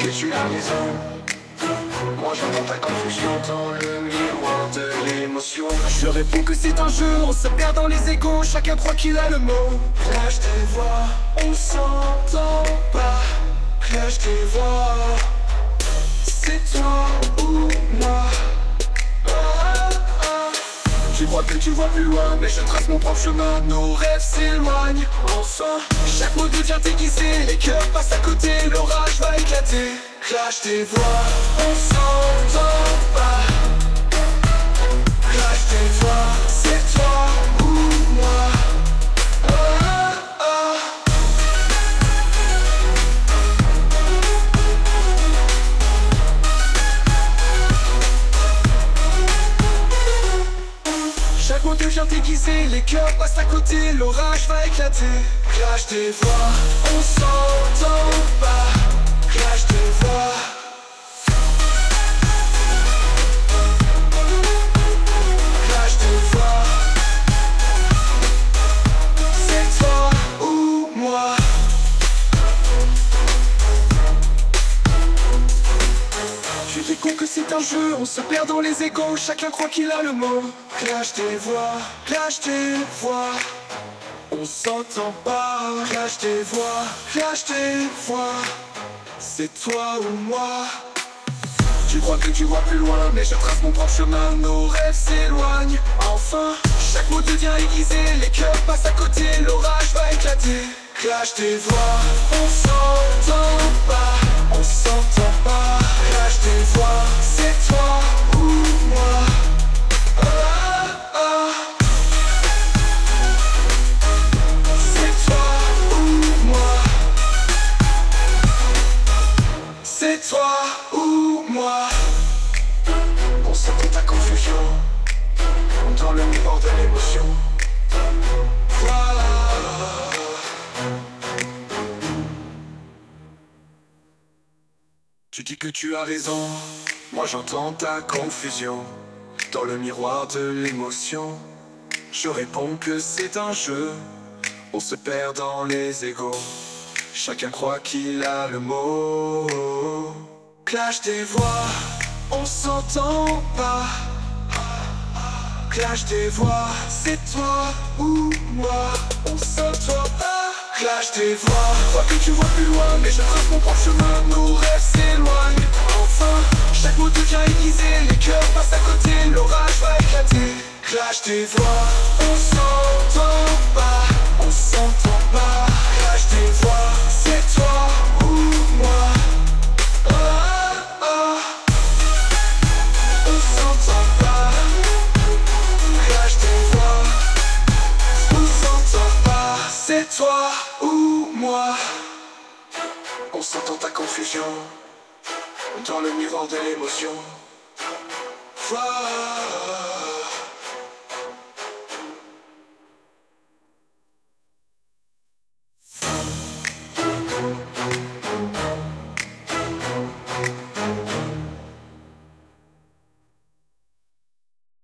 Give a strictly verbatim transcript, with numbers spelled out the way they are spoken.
que tu as raison. Moi j'entends ta confusion dans le miroir de l'émotion. Je réponds que c'est un jeu, on se perd dans les égos, chacun croit qu'il a le mot. Clash des voix, on s'entend pas. Clash des voix, c'est toi ou moi. Ah, ah. Je crois que tu vois plus loin, mais je trace mon propre chemin. Nos rêves s'éloignent, enfin. Chaque mot devient aiguisé, les cœurs passent à côté, l'orage va éclater. Clash des voix, on s'entend pas. Clash des voix, c'est toi ou moi. Ah, ah. Chaque mot devient aiguisé, les cœurs passent à côté, l'orage va éclater. Clash des voix, on s'entend pas. Clash des voix. Clash des voix. C'est toi ou moi. Tu dis con que c'est un jeu, on se perd dans les égos, chacun croit qu'il a le mot. Clash des voix, clash des voix. On s'entend pas. Clash des voix, clash des voix. C'est toi ou moi. Tu crois que tu vois plus loin, mais je trace mon propre chemin. Nos rêves s'éloignent, enfin. Chaque mot devient aiguisé, les cœurs passent à côté, l'orage va éclater. Clash des voix, on s'entend pas. On s'entend pas. Clash des voix, c'est toi ou moi. Ah, ah. C'est toi ou moi. C'est toi ou moi. On s'entend ta confusion dans le miroir de l'émotion. Voilà. Tu dis que tu as raison, moi j'entends ta confusion dans le miroir de l'émotion. Je réponds que c'est un jeu, on se perd dans les égos, chacun croit qu'il a le mot. Clash des voix, on s'entend pas. Clash des voix, c'est toi ou moi. On s'entend pas. Clash des voix, crois que tu vois plus loin, mais je trace mon propre chemin. Nos rêves s'éloignent, enfin. Chaque mot devient aiguisé, les cœurs passent à côté, l'orage va éclater. Clash des voix, on s'entend pas. On s'entend pas. Clash des voix, c'est toi ou moi. Ah, ah. On s'entend pas. Clash des voix, on s'entend pas. C'est toi ou moi. On s'entend ta confusion dans le miroir de l'émotion. Voilà.